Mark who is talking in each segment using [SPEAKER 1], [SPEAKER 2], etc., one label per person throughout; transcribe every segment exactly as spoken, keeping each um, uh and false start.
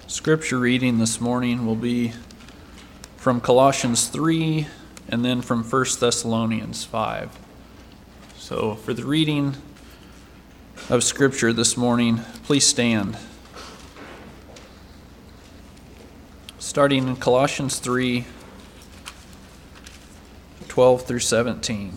[SPEAKER 1] Scripture reading this morning will be from Colossians three and then from First Thessalonians five. So for the reading of Scripture this morning, please stand. Starting in Colossians three, twelve through seventeen.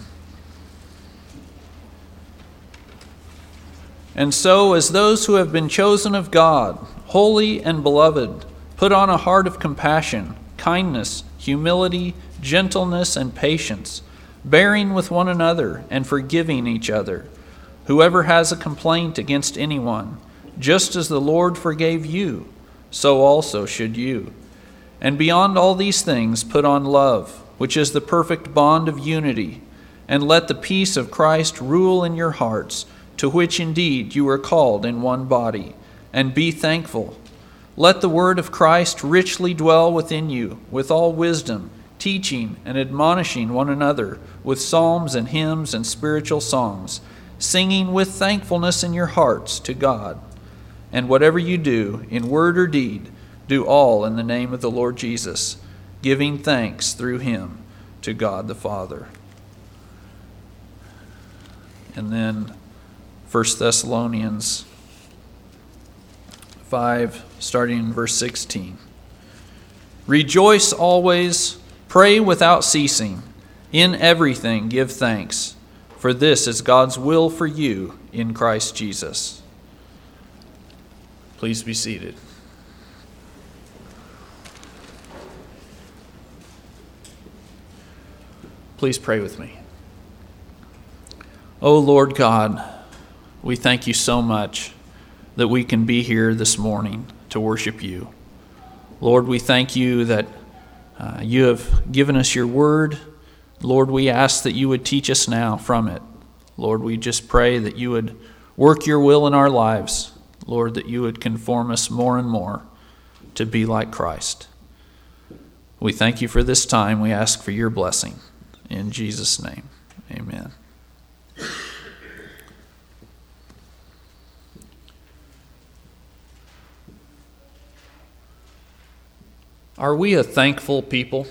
[SPEAKER 1] And so, as those who have been chosen of God, holy and beloved, put on a heart of compassion, kindness, humility, gentleness, and patience, bearing with one another and forgiving each other. Whoever has a complaint against anyone, just as the Lord forgave you, so also should you. And beyond all these things, put on love, which is the perfect bond of unity, and let the peace of Christ rule in your hearts, to which indeed you are called in one body, and be thankful. Let the word of Christ richly dwell within you, with all wisdom, teaching and admonishing one another with psalms and hymns and spiritual songs, singing with thankfulness in your hearts to God. And whatever you do, in word or deed, do all in the name of the Lord Jesus, giving thanks through him to God the Father. And then First Thessalonians five, starting in verse sixteen. Rejoice always, pray without ceasing, in everything give thanks, for this is God's will for you in Christ Jesus. Please be seated. Please pray with me. O Lord God, we thank you so much that we can be here this morning to worship you. Lord, we thank you that uh, you have given us your word. Lord, we ask that you would teach us now from it. Lord, we just pray that you would work your will in our lives. Lord, that you would conform us more and more to be like Christ. We thank you for this time. We ask for your blessing. In Jesus' name, amen. Are we a thankful people?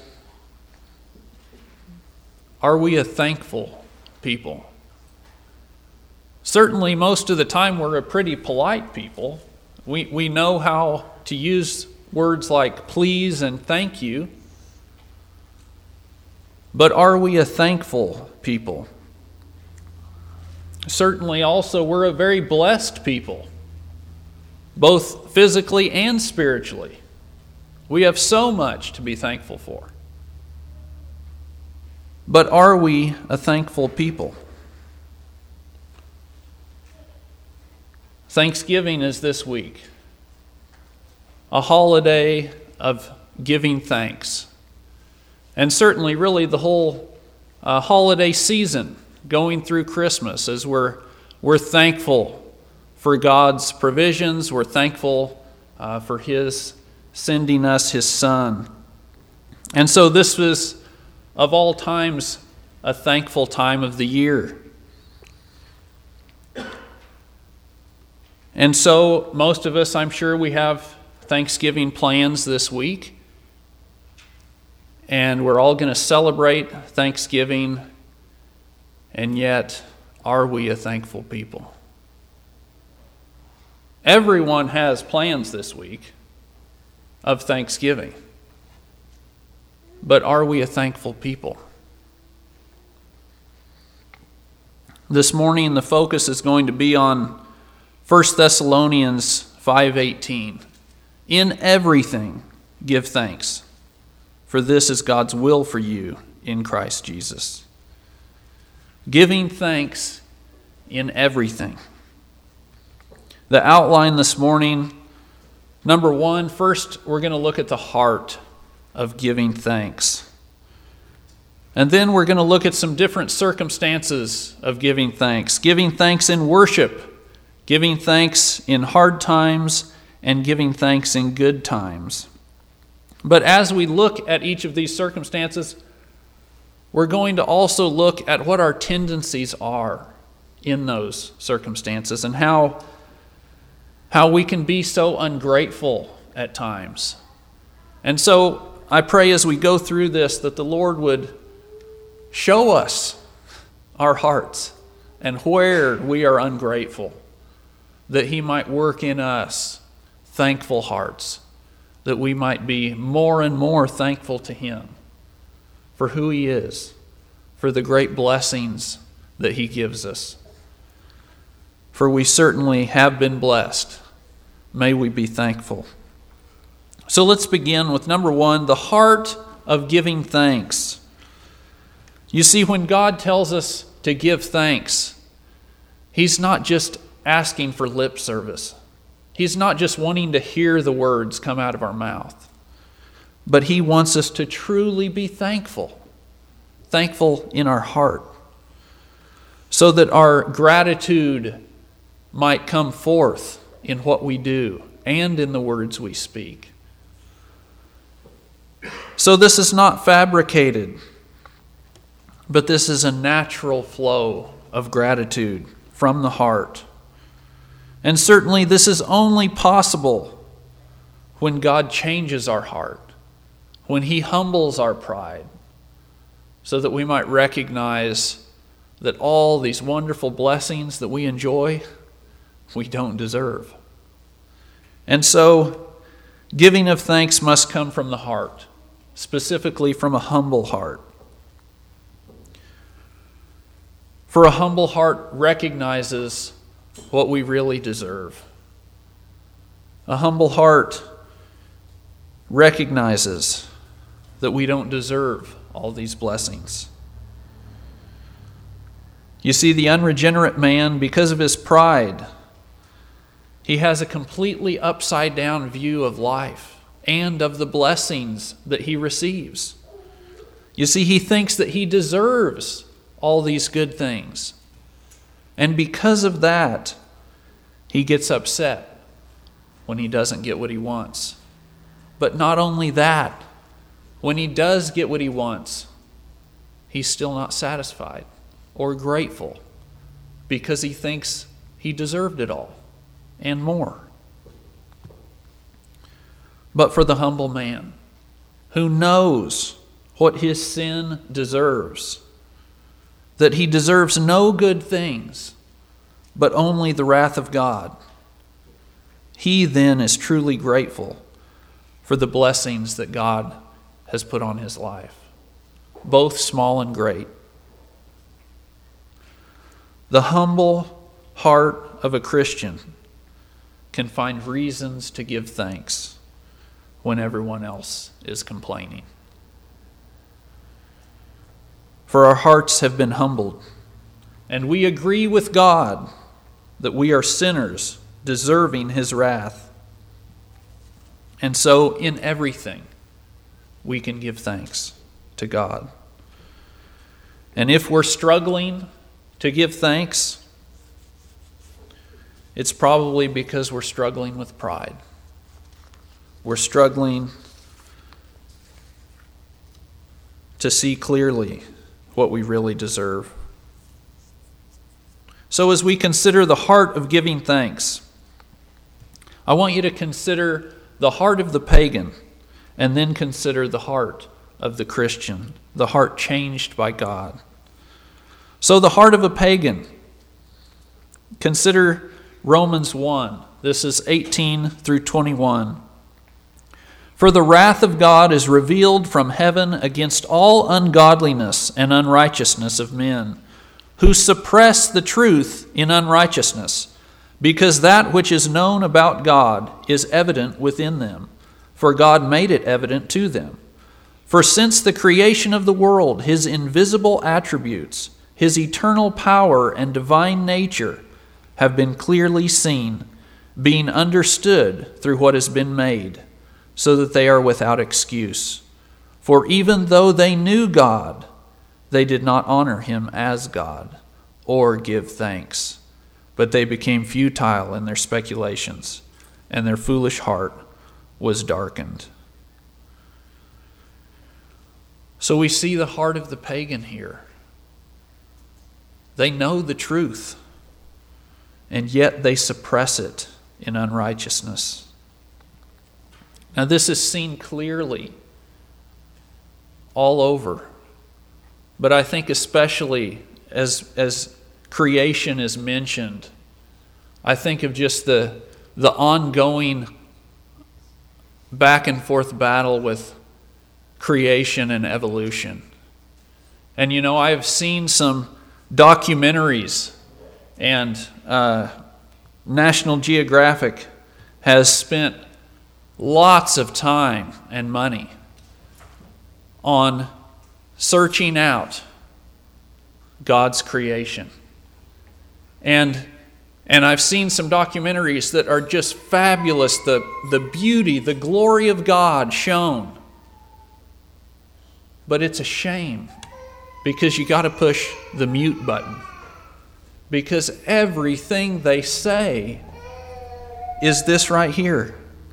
[SPEAKER 1] Are we a thankful people? Certainly, most of the time, we're a pretty polite people. We, we know how to use words like please and thank you. But are we a thankful people? Certainly, also, we're a very blessed people, both physically and spiritually. We have so much to be thankful for. But are we a thankful people? Thanksgiving is this week, a holiday of giving thanks. And certainly, really, the whole uh, holiday season going through Christmas as we're, we're thankful for God's provisions. We're thankful uh, for his sending us his Son. And so this was, of all times, a thankful time of the year. And so most of us, I'm sure, we have Thanksgiving plans this week. And we're all going to celebrate Thanksgiving. And yet, are we a thankful people? Everyone has plans this week of Thanksgiving. But are we a thankful people? This morning the focus is going to be on First Thessalonians five eighteen. In everything give thanks, for this is God's will for you in Christ Jesus. Giving thanks in everything. The outline this morning, number one, first we're going to look at the heart of giving thanks. And then we're going to look at some different circumstances of giving thanks. Giving thanks in worship, giving thanks in hard times, and giving thanks in good times. But as we look at each of these circumstances, we're going to also look at what our tendencies are in those circumstances and how, how we can be so ungrateful at times. And so I pray as we go through this that the Lord would show us our hearts and where we are ungrateful, that He might work in us thankful hearts, that we might be more and more thankful to Him for who He is, for the great blessings that He gives us. For we certainly have been blessed. May we be thankful. So let's begin with number one, the heart of giving thanks. You see, when God tells us to give thanks, He's not just asking for lip service. He's not just wanting to hear the words come out of our mouth, but He wants us to truly be thankful, thankful in our heart, so that our gratitude might come forth in what we do and in the words we speak. So this is not fabricated, but this is a natural flow of gratitude from the heart. And certainly this is only possible when God changes our heart, when He humbles our pride, so that we might recognize that all these wonderful blessings that we enjoy, we don't deserve. And so, giving of thanks must come from the heart, specifically from a humble heart. For a humble heart recognizes what we really deserve. A humble heart recognizes that we don't deserve all these blessings. You see, the unregenerate man, because of his pride, he has a completely upside down view of life and of the blessings that he receives. You see, he thinks that he deserves all these good things. And because of that, he gets upset when he doesn't get what he wants. But not only that, when he does get what he wants, he's still not satisfied or grateful because he thinks he deserved it all and more. But for the humble man who knows what his sin deserves, that he deserves no good things, but only the wrath of God, he then is truly grateful for the blessings that God has put on his life, both small and great. The humble heart of a Christian can find reasons to give thanks when everyone else is complaining. For our hearts have been humbled, and we agree with God that we are sinners deserving His wrath. And so in everything, we can give thanks to God. And if we're struggling to give thanks, it's probably because we're struggling with pride. We're struggling to see clearly what we really deserve. So as we consider the heart of giving thanks, I want you to consider the heart of the pagan and then consider the heart of the Christian, the heart changed by God. So the heart of a pagan, consider Romans one. This is eighteen through twenty-one. For the wrath of God is revealed from heaven against all ungodliness and unrighteousness of men, who suppress the truth in unrighteousness, because that which is known about God is evident within them, for God made it evident to them. For since the creation of the world, His invisible attributes, His eternal power and divine nature have been clearly seen, being understood through what has been made, so that they are without excuse. For even though they knew God, they did not honor Him as God or give thanks, but they became futile in their speculations, and their foolish heart was darkened. So we see the heart of the pagan here. They know the truth, and yet they suppress it in unrighteousness. Now, this is seen clearly all over, but I think especially as, as creation is mentioned, I think of just the, the ongoing back and forth battle with creation and evolution. And you know, I've seen some documentaries, and uh, National Geographic has spent lots of time and money on searching out God's creation. And and I've seen some documentaries that are just fabulous, the, the beauty, the glory of God shown. But it's a shame, because you got to push the mute button. Because everything they say is this right here.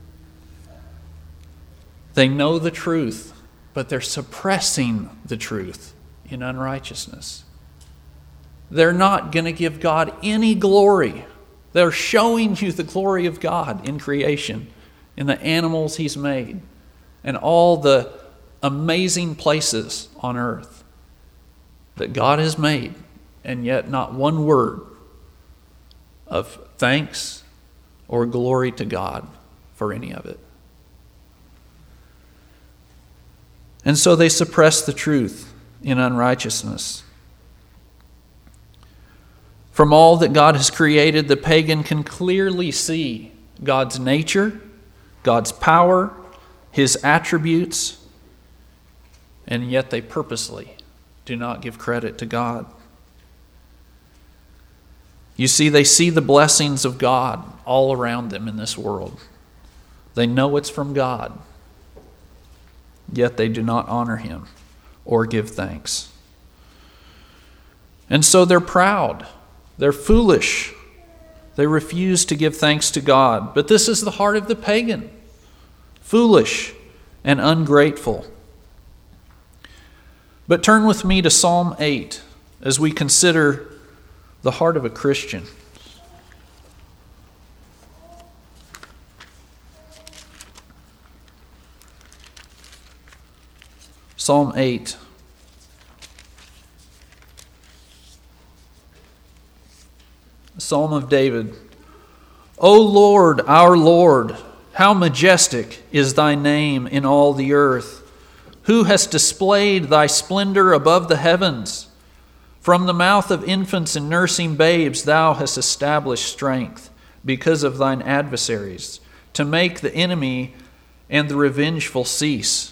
[SPEAKER 1] They know the truth, but they're suppressing the truth in unrighteousness. They're not going to give God any glory. They're showing you the glory of God in creation, in the animals He's made, and all the amazing places on earth that God has made, and yet not one word of thanks or glory to God for any of it. And so they suppress the truth in unrighteousness. From all that God has created, the pagan can clearly see God's nature, God's power, His attributes, and yet they purposely do not give credit to God. You see, they see the blessings of God all around them in this world. They know it's from God, yet they do not honor Him or give thanks. And so they're proud. They're foolish. They refuse to give thanks to God. But this is the heart of the pagan, foolish and ungrateful. But turn with me to Psalm eight as we consider the heart of a Christian. Psalm eight. Psalm of David. O Lord, our Lord, how majestic is thy name in all the earth. Who has displayed thy splendor above the heavens? From the mouth of infants and nursing babes thou hast established strength because of thine adversaries, to make the enemy and the revengeful cease.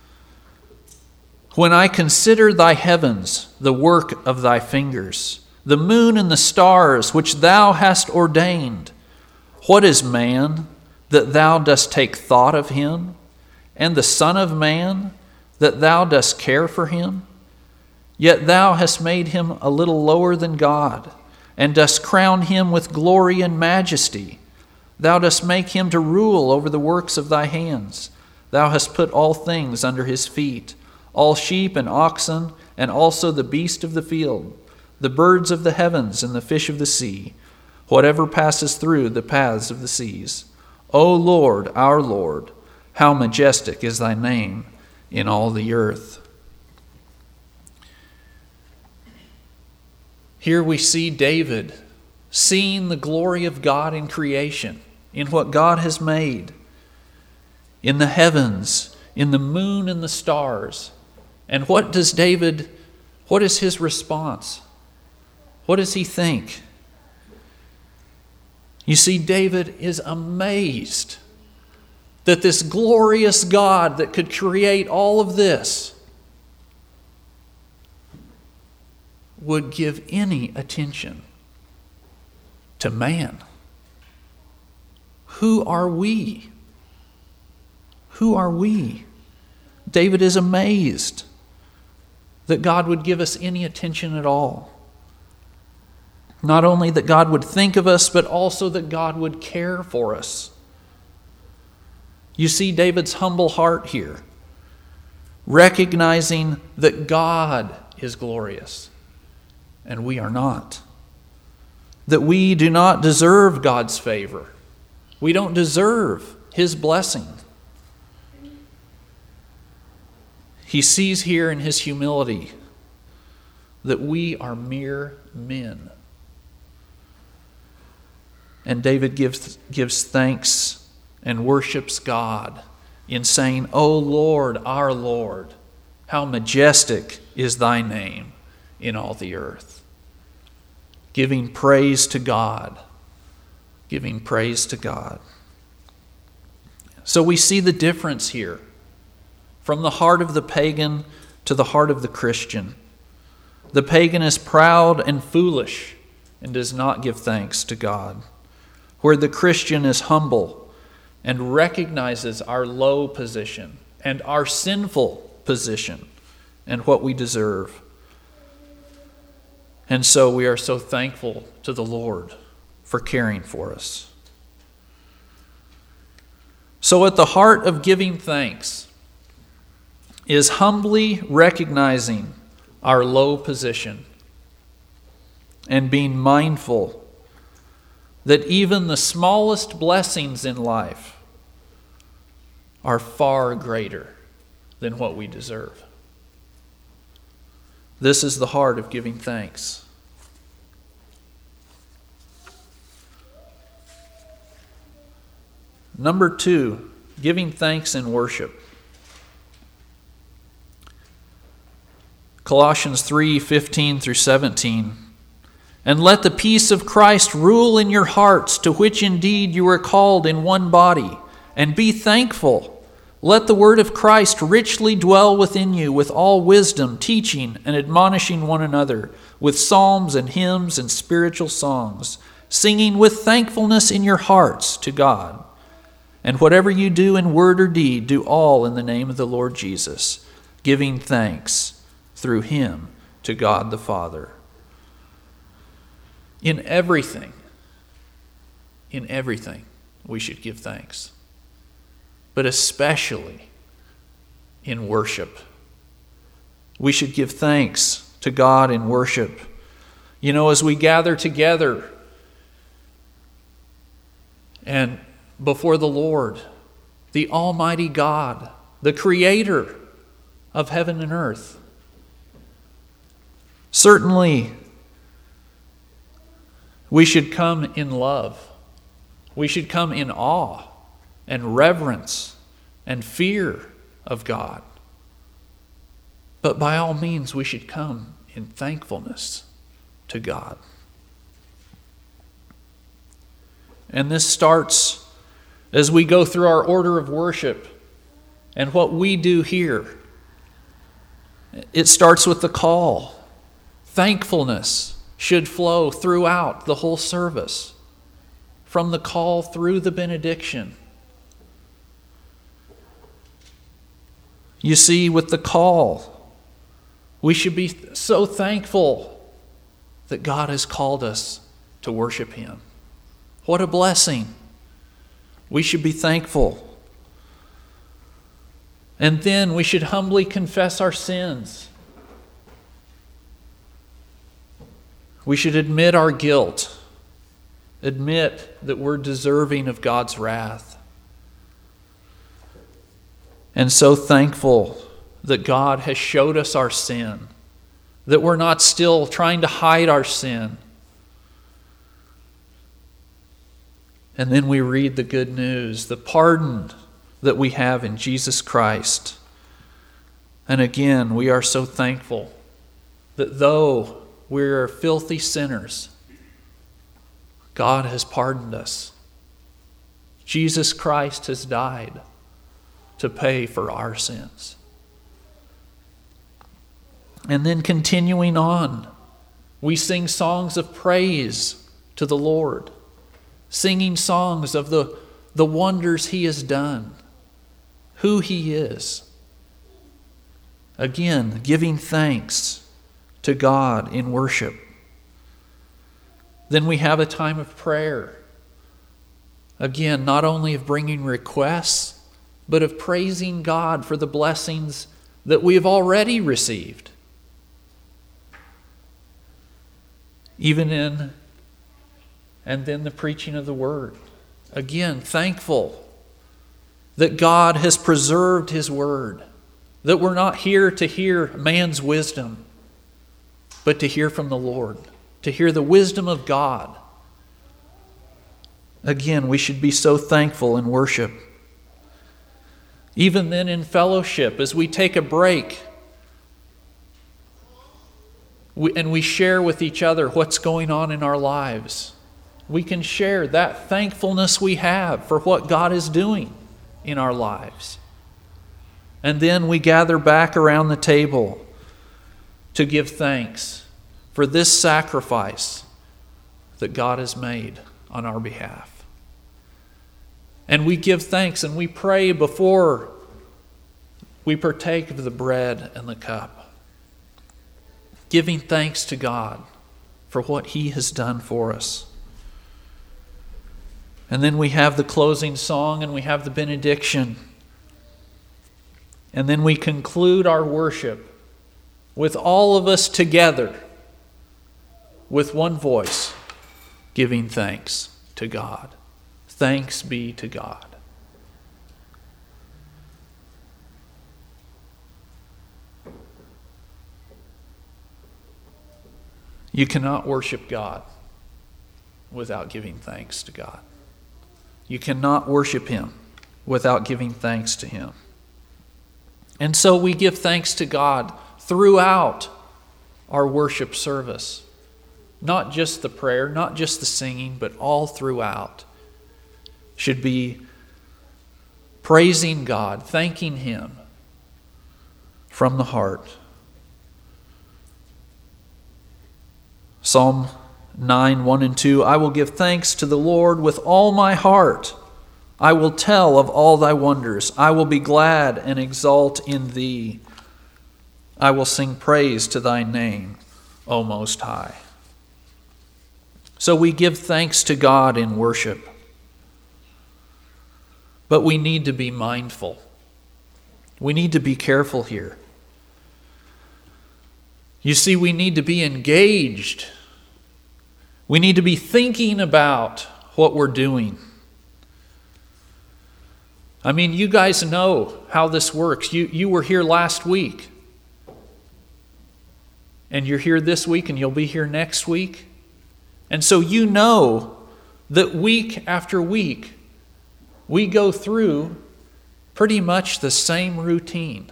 [SPEAKER 1] When I consider thy heavens, the work of thy fingers, the moon and the stars which thou hast ordained, what is man that thou dost take thought of him, and the son of man that thou dost care for him? Yet thou hast made him a little lower than God, and dost crown him with glory and majesty. Thou dost make him to rule over the works of thy hands. Thou hast put all things under his feet, all sheep and oxen, and also the beast of the field, the birds of the heavens and the fish of the sea, whatever passes through the paths of the seas. O Lord, our Lord, how majestic is thy name in all the earth. Here we see David seeing the glory of God in creation, in what God has made, in the heavens, in the moon and the stars. And what does David, what is his response? What does he think? You see, David is amazed that this glorious God that could create all of this would give any attention to man. Who are we? Who are we? David is amazed that God would give us any attention at all. Not only that God would think of us, but also that God would care for us. You see David's humble heart here, recognizing that God is glorious and we are not. That we do not deserve God's favor. We don't deserve His blessing. He sees here in his humility that we are mere men. And David gives, gives thanks and worships God in saying, O Lord, our Lord, how majestic is thy name in all the earth. Giving praise to God. Giving praise to God. So we see the difference here from the heart of the pagan to the heart of the Christian. The pagan is proud and foolish and does not give thanks to God, where the Christian is humble and recognizes our low position and our sinful position and what we deserve. And so we are so thankful to the Lord for caring for us. So at the heart of giving thanks is humbly recognizing our low position and being mindful that even the smallest blessings in life are far greater than what we deserve. This is the heart of giving thanks. Number two, giving thanks in worship. Colossians three fifteen through seventeen. And let the peace of Christ rule in your hearts, to which indeed you are called in one body, and be thankful. Let the word of Christ richly dwell within you with all wisdom, teaching and admonishing one another with psalms and hymns and spiritual songs, singing with thankfulness in your hearts to God. And whatever you do in word or deed, do all in the name of the Lord Jesus, giving thanks through him to God the Father. In everything, in everything, we should give thanks. But especially in worship. We should give thanks to God in worship. You know, as we gather together and before the Lord, the Almighty God, the Creator of heaven and earth. Certainly, we should come in love. We should come in awe and reverence and fear of God. But by all means, we should come in thankfulness to God. And this starts as we go through our order of worship and what we do here. It starts with the call. Thankfulness should flow throughout the whole service, from the call through the benediction. You see, with the call, we should be so thankful that God has called us to worship him. What a blessing. We should be thankful. And then we should humbly confess our sins. We should admit our guilt. Admit that we're deserving of God's wrath. And so thankful that God has showed us our sin. That we're not still trying to hide our sin. And then we read the good news, the pardon that we have in Jesus Christ. And again, we are so thankful that though we are filthy sinners, God has pardoned us. Jesus Christ has died to pay for our sins. And then continuing on, we sing songs of praise to the Lord, singing songs of the, the wonders he has done, who he is. Again, giving thanks to God in worship. Then we have a time of prayer. Again, not only of bringing requests, but of praising God for the blessings that we have already received. Even in, and then the preaching of the word. Again, thankful that God has preserved his word That we're not here to hear man's wisdom, but to hear from the Lord, to hear the wisdom of God. Again, we should be so thankful in worship. Even then in fellowship, as we take a break we, and we share with each other what's going on in our lives, we can share that thankfulness we have for what God is doing in our lives. And then we gather back around the table to give thanks for this sacrifice that God has made on our behalf. And we give thanks and we pray before we partake of the bread and the cup, giving thanks to God for what He has done for us. And then we have the closing song and we have the benediction. And then we conclude our worship with all of us together with one voice, giving thanks to God. Thanks be to God. You cannot worship God without giving thanks to God. You cannot worship Him without giving thanks to Him. And so we give thanks to God throughout our worship service. Not just the prayer, not just the singing, but all throughout should be praising God, thanking Him from the heart. Psalm nine, one and two, I will give thanks to the Lord with all my heart. I will tell of all thy wonders. I will be glad and exult in thee. I will sing praise to thy name, O Most High. So we give thanks to God in worship. But we need to be mindful. We need to be careful here. You see, we need to be engaged. We need to be thinking about what we're doing. I mean, you guys know how this works. You, you were here last week. And you're here this week and you'll be here next week. And so you know that week after week, we go through pretty much the same routine.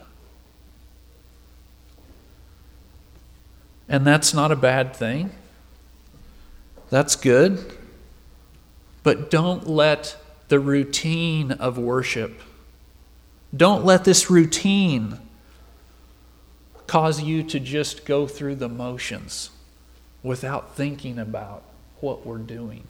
[SPEAKER 1] And that's not a bad thing. That's good. But don't let the routine of worship, don't let this routine cause you to just go through the motions without thinking about what we're doing.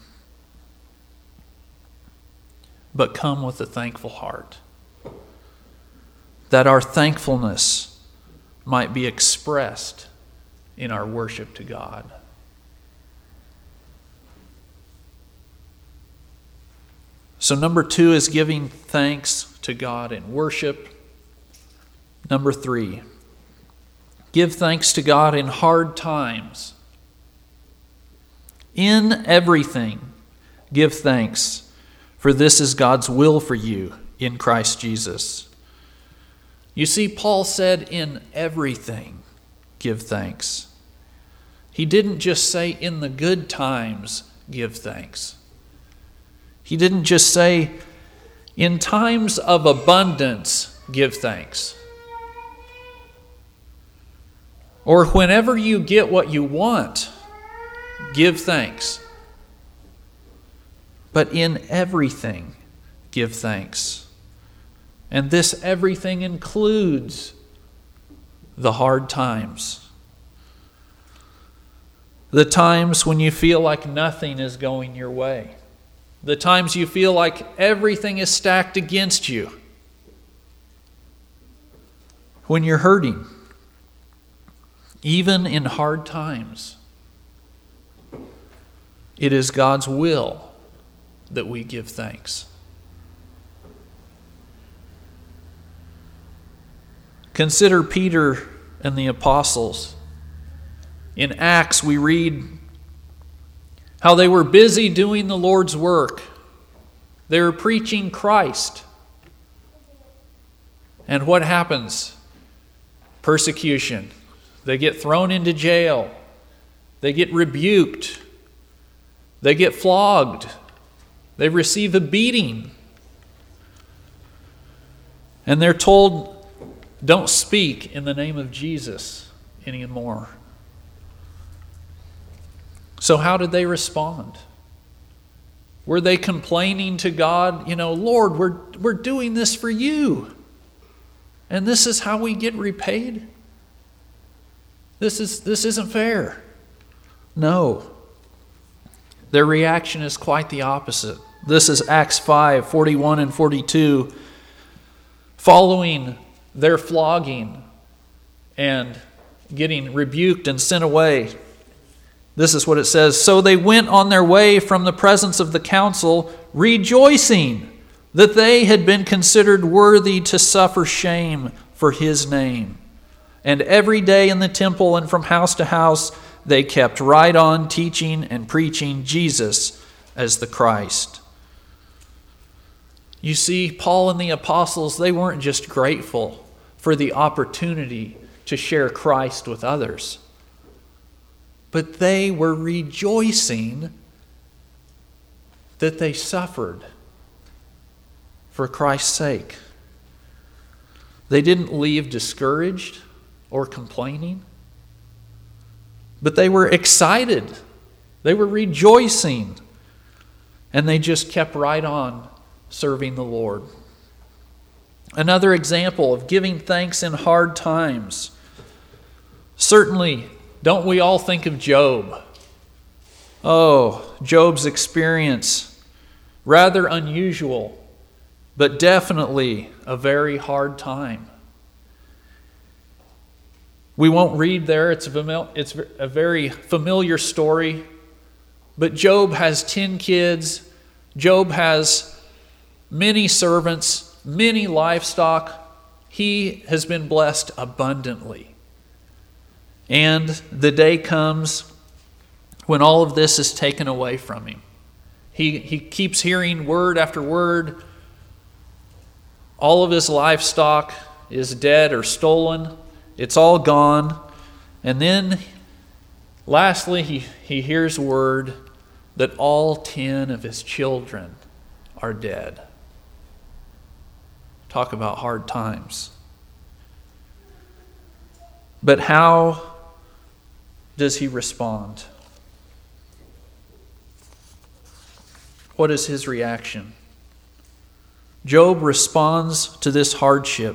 [SPEAKER 1] But come with a thankful heart, that our thankfulness might be expressed in our worship to God. So number two is giving thanks to God in worship. Number three, give thanks to God in hard times. In everything, give thanks, for this is God's will for you in Christ Jesus. You see, Paul said, in everything, give thanks. He didn't just say, in the good times, give thanks. He didn't just say, in times of abundance, give thanks. Or whenever you get what you want, give thanks. But in everything, give thanks. And this everything includes the hard times. The times when you feel like nothing is going your way. The times you feel like everything is stacked against you. When you're hurting. Even in hard times. It is God's will that we give thanks. Consider Peter and the apostles. In Acts, we read how they were busy doing the Lord's work. They were preaching Christ. And what happens? persecution. They get thrown into jail. They get rebuked. They get flogged. They receive a beating. And they're told, don't speak in the name of Jesus anymore. So how did they respond? Were they complaining to God, you know, Lord, we're, we're doing this for you, and this is how we get repaid? This is this isn't fair. No. Their reaction is quite the opposite. This is Acts five, forty-one and forty-two. Following their flogging and getting rebuked and sent away, this is what it says. So they went on their way from the presence of the council, rejoicing that they had been considered worthy to suffer shame for his name. And every day in the temple and from house to house, they kept right on teaching and preaching Jesus as the Christ. You see, Paul and the apostles, they weren't just grateful for the opportunity to share Christ with others, but they were rejoicing that they suffered for Christ's sake. They didn't leave discouraged or complaining, but they were excited. They were rejoicing, and they just kept right on serving the Lord. Another example of giving thanks in hard times. Certainly, don't we all think of Job? Oh, Job's experience, rather unusual, but definitely a very hard time. We won't read there, it's a, it's a very familiar story, but Job has ten kids. Job has many servants, many livestock. He has been blessed abundantly. And the day comes when all of this is taken away from him. He, he keeps hearing word after word. All of his livestock is dead or stolen. It's all gone. And then, lastly, he, he hears word that all ten of his children are dead. Talk about hard times. But how does he respond? What is his reaction? Job responds to this hardship.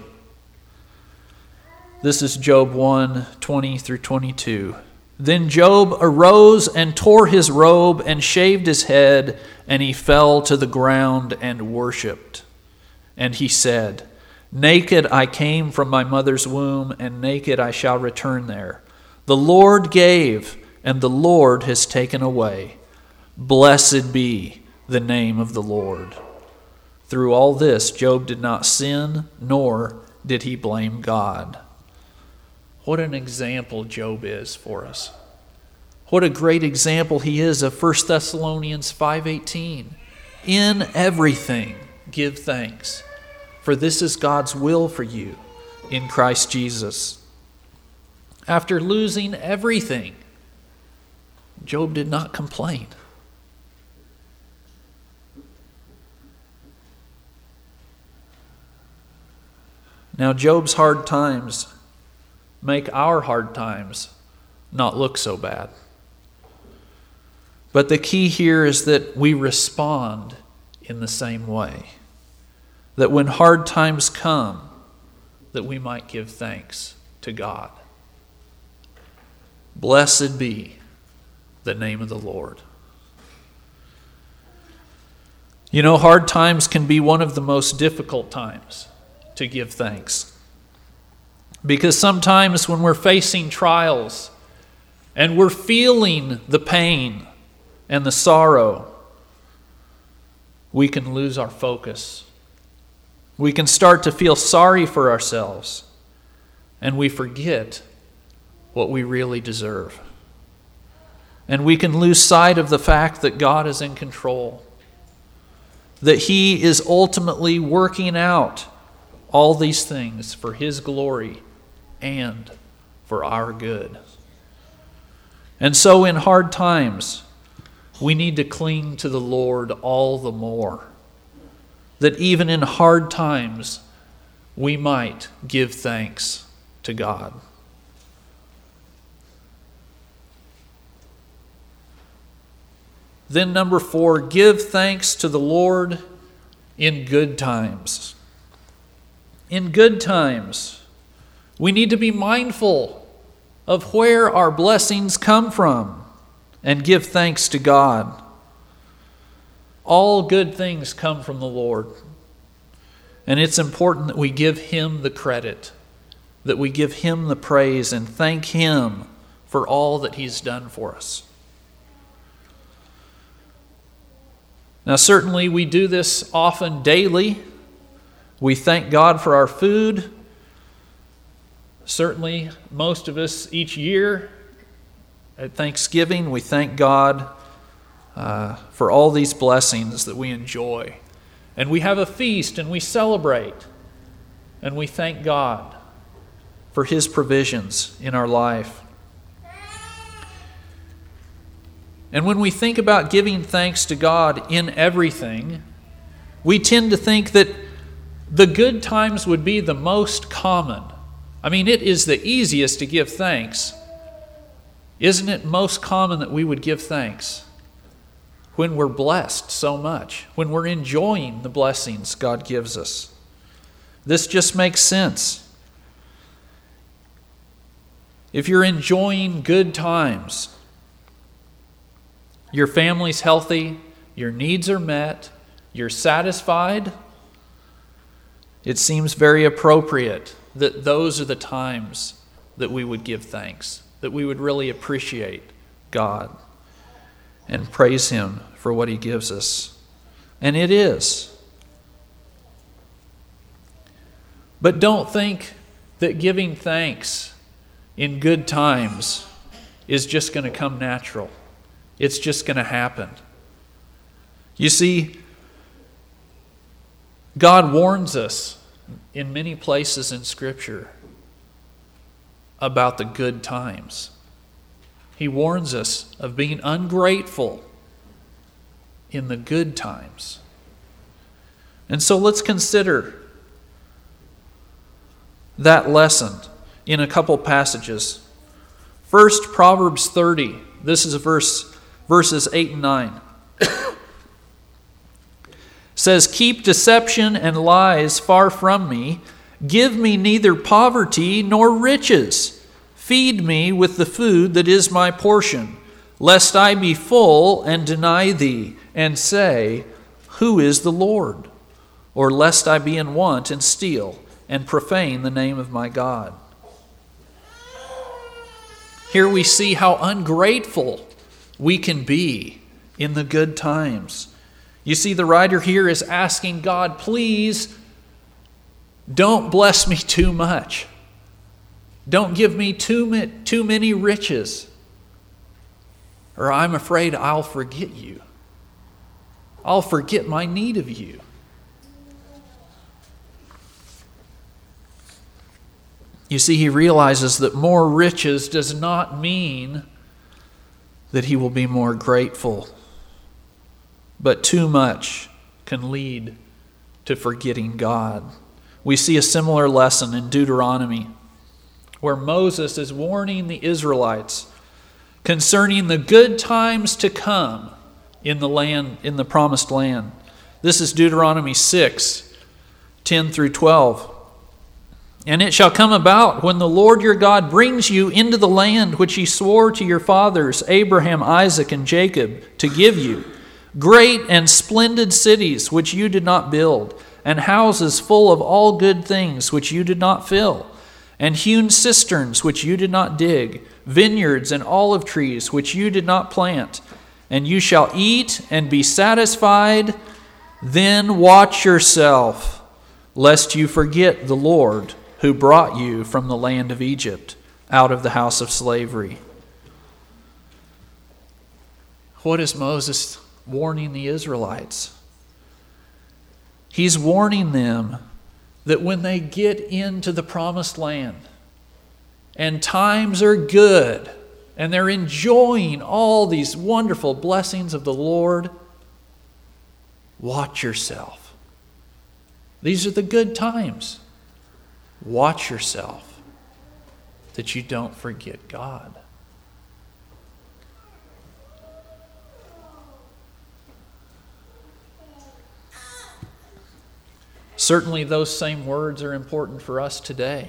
[SPEAKER 1] This is Job one, twenty through twenty-two. Then Job arose and tore his robe and shaved his head, and he fell to the ground and worshipped. And he said, Naked I came from my mother's womb, and naked I shall return there. The Lord gave, and the Lord has taken away. Blessed be the name of the Lord. Through all this, Job did not sin, nor did he blame God. What an example Job is for us. What a great example he is of First Thessalonians five eighteen. In everything give thanks, for this is God's will for you in Christ Jesus. After losing everything, Job did not complain. Now, Job's hard times make our hard times not look so bad. But the key here is that we respond in the same way. That when hard times come, that we might give thanks to God. Blessed be the name of the Lord. You know, hard times can be one of the most difficult times to give thanks. Because sometimes when we're facing trials and we're feeling the pain and the sorrow, we can lose our focus. We can start to feel sorry for ourselves, and we forget what we really deserve. And we can lose sight of the fact that God is in control, that He is ultimately working out all these things for His glory and for our good. And so in hard times, we need to cling to the Lord all the more, that even in hard times, we might give thanks to God. Then number four, give thanks to the Lord in good times. In good times, we need to be mindful of where our blessings come from and give thanks to God. All good things come from the Lord. And it's important that we give Him the credit, that we give Him the praise and thank Him for all that He's done for us. Now, certainly we do this often daily. We thank God for our food. Certainly, most of us each year at Thanksgiving, we thank God uh, for all these blessings that we enjoy. And we have a feast and we celebrate. And we thank God for His provisions in our life. And when we think about giving thanks to God in everything, we tend to think that the good times would be the most common. I mean, it is the easiest to give thanks. Isn't it most common that we would give thanks when we're blessed so much, when we're enjoying the blessings God gives us? This just makes sense. If you're enjoying good times, your family's healthy, your needs are met, you're satisfied, it seems very appropriate that those are the times that we would give thanks, that we would really appreciate God and praise Him for what He gives us. And it is. But don't think that giving thanks in good times is just going to come natural. It's just going to happen. You see, God warns us in many places in Scripture about the good times. He warns us of being ungrateful in the good times. And so let's consider that lesson in a couple passages. First, Proverbs thirty. This is verse verses eight and nine. Says, "Keep deception and lies far from me. Give me neither poverty nor riches. Feed me with the food that is my portion, lest I be full and deny thee, and say, Who is the Lord? Or lest I be in want and steal, and profane the name of my God." Here we see how ungrateful we can be in the good times. You see, the writer here is asking God, please don't bless me too much. Don't give me too, too many riches, or I'm afraid I'll forget you. I'll forget my need of you. You see, he realizes that more riches does not mean that he will be more grateful. But too much can lead to forgetting God. We see a similar lesson in Deuteronomy, where Moses is warning the Israelites concerning the good times to come in the land, in the promised land. This is Deuteronomy six, ten through twelve. "And it shall come about when the Lord your God brings you into the land which he swore to your fathers, Abraham, Isaac, and Jacob, to give you, great and splendid cities which you did not build, and houses full of all good things which you did not fill, and hewn cisterns which you did not dig, vineyards and olive trees which you did not plant, and you shall eat and be satisfied. Then watch yourself, lest you forget the Lord, who brought you from the land of Egypt, out of the house of slavery." What is Moses warning the Israelites? He's warning them that when they get into the promised land, and times are good, and they're enjoying all these wonderful blessings of the Lord, watch yourself. These are the good times. Watch yourself that you don't forget God. Certainly those same words are important for us today.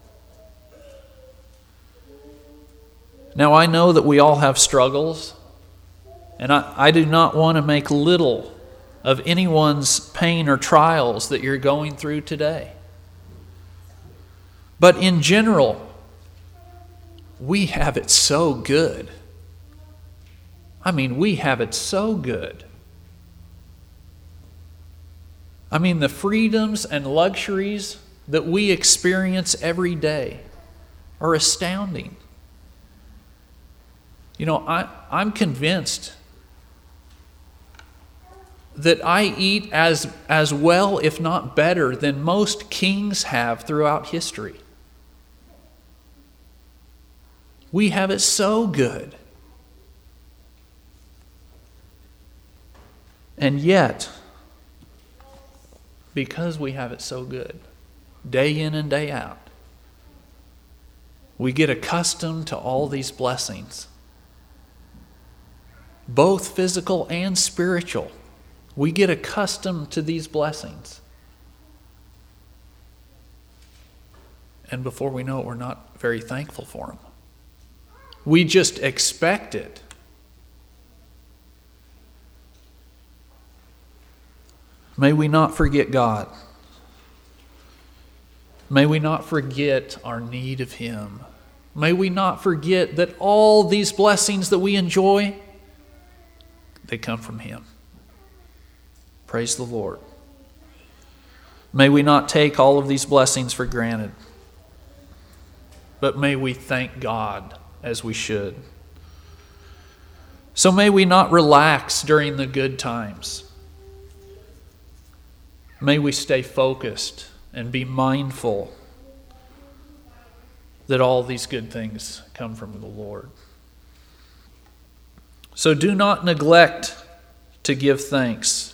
[SPEAKER 1] Now, I know that we all have struggles, and I, I do not want to make little of anyone's pain or trials that you're going through today. But in general, we have it so good. I mean, we have it so good. I mean, the freedoms and luxuries that we experience every day are astounding. You know, I, I'm convinced that I eat as, as well, if not better, than most kings have throughout history. We have it so good. And yet, because we have it so good, day in and day out, we get accustomed to all these blessings, both physical and spiritual. We get accustomed to these blessings. And before we know it, we're not very thankful for them. We just expect it. May we not forget God. May we not forget our need of Him. May we not forget that all these blessings that we enjoy, they come from Him. Praise the Lord. May we not take all of these blessings for granted, but may we thank God as we should. So may we not relax during the good times. May we stay focused and be mindful that all these good things come from the Lord. So do not neglect to give thanks,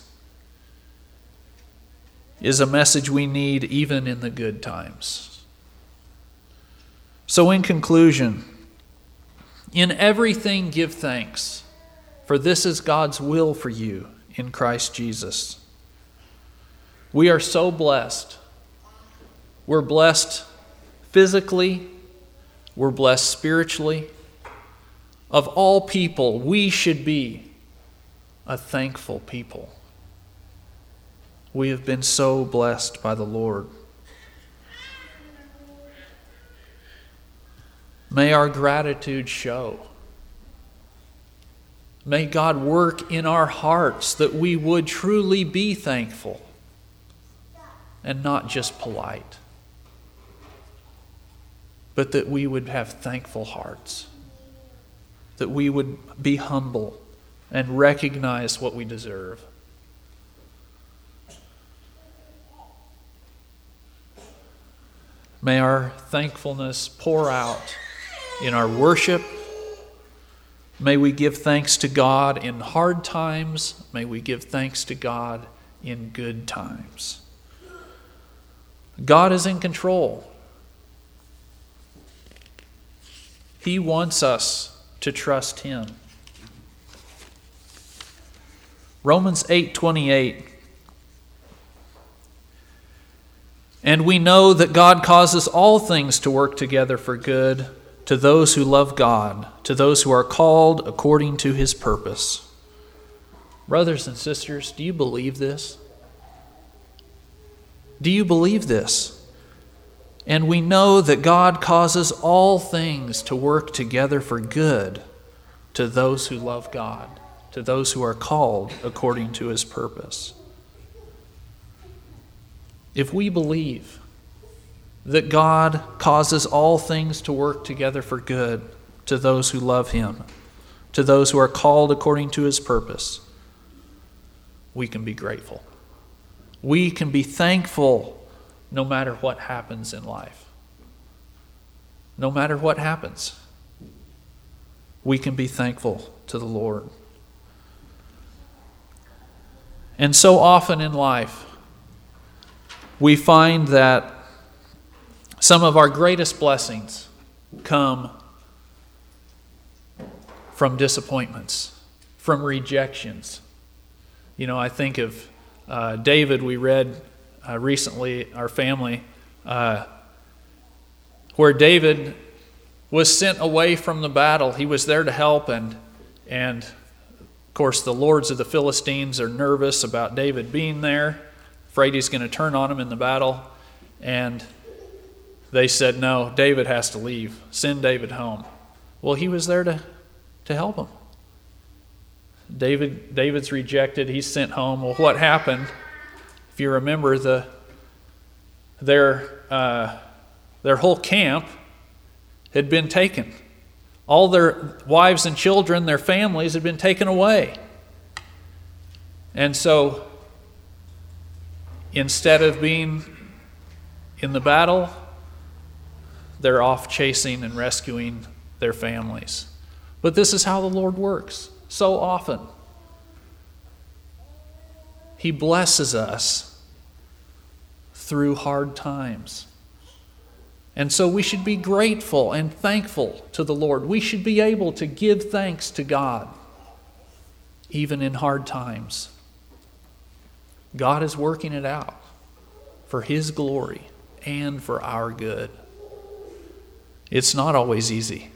[SPEAKER 1] is a message we need even in the good times. So in conclusion, in everything give thanks, for this is God's will for you in Christ Jesus. We are so blessed. We're blessed physically. We're blessed spiritually. Of all people, we should be a thankful people. We have been so blessed by the Lord. May our gratitude show. May God work in our hearts that we would truly be thankful and not just polite, but that we would have thankful hearts, that we would be humble and recognize what we deserve. May our thankfulness pour out in our worship. May we give thanks to God in hard times. May we give thanks to God in good times. God is in control. He wants us to trust Him. Romans eight twenty-eight. And we know that God causes all things to work together for good to those who love God, to those who are called according to His purpose. Brothers and sisters, do you believe this? Do you believe this? And we know that God causes all things to work together for good to those who love God, to those who are called according to His purpose. If we believe that God causes all things to work together for good to those who love Him, to those who are called according to His purpose, we can be grateful. We can be thankful no matter what happens in life. no matter what happens, we can be thankful to the Lord. And so often in life, we find that some of our greatest blessings come from disappointments, from rejections. You know, I think of uh, David, we read uh, recently, our family, uh, where David was sent away from the battle. He was there to help, and and of course the lords of the Philistines are nervous about David being there, afraid he's going to turn on him in the battle, and they said, no, David has to leave. Send David home. Well, he was there to, to help him. David David's rejected. He's sent home. Well, what happened? If you remember, the their uh, their whole camp had been taken. All their wives and children, their families had been taken away. And so, instead of being in the battle, they're off chasing and rescuing their families. But this is how the Lord works so often. He blesses us through hard times. And so we should be grateful and thankful to the Lord. We should be able to give thanks to God, even in hard times. God is working it out for His glory and for our good. It's not always easy,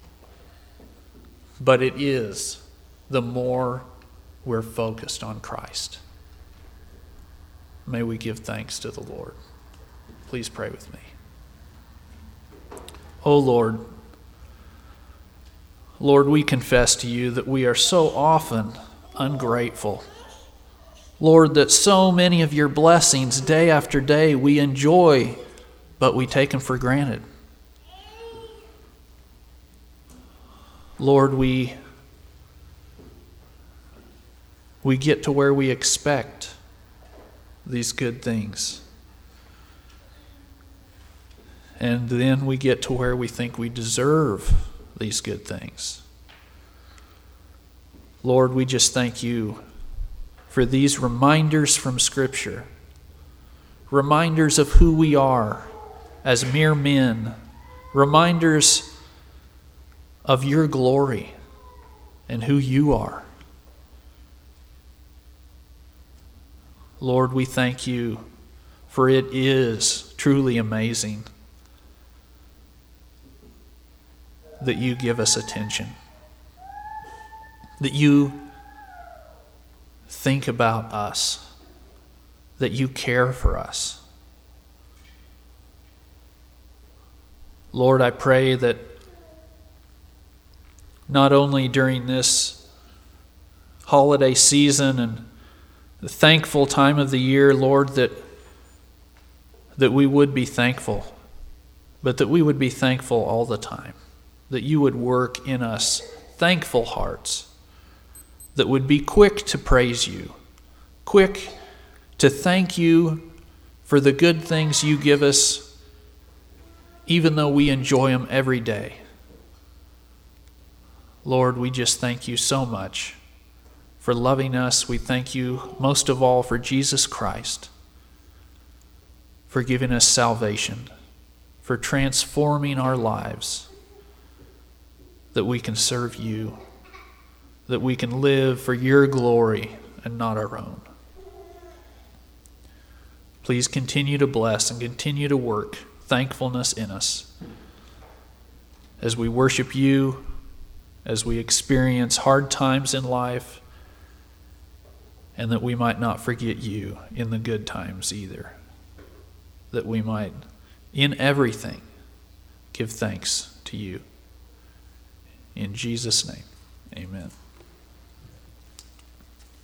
[SPEAKER 1] but it is the more we're focused on Christ. May we give thanks to the Lord. Please pray with me. Oh Lord, Lord, we confess to you that we are so often ungrateful. Lord, that so many of your blessings day after day we enjoy, but we take them for granted. Lord, we, we get to where we expect these good things. And then we get to where we think we deserve these good things. Lord, we just thank you for these reminders from Scripture, reminders of who we are as mere men, reminders of your glory and who you are. Lord, we thank you, for it is truly amazing that you give us attention, that you think about us, that you care for us. Lord, I pray that not only during this holiday season and the thankful time of the year, Lord, that, that we would be thankful, but that we would be thankful all the time, that you would work in us thankful hearts, that would be quick to praise you, quick to thank you for the good things you give us, even though we enjoy them every day. Lord, we just thank you so much for loving us. We thank you most of all for Jesus Christ, for giving us salvation, for transforming our lives, that we can serve you, that we can live for your glory and not our own. Please continue to bless and continue to work thankfulness in us as we worship you, as we experience hard times in life, and that we might not forget you in the good times either. That we might, in everything, give thanks to you. In Jesus' name, amen.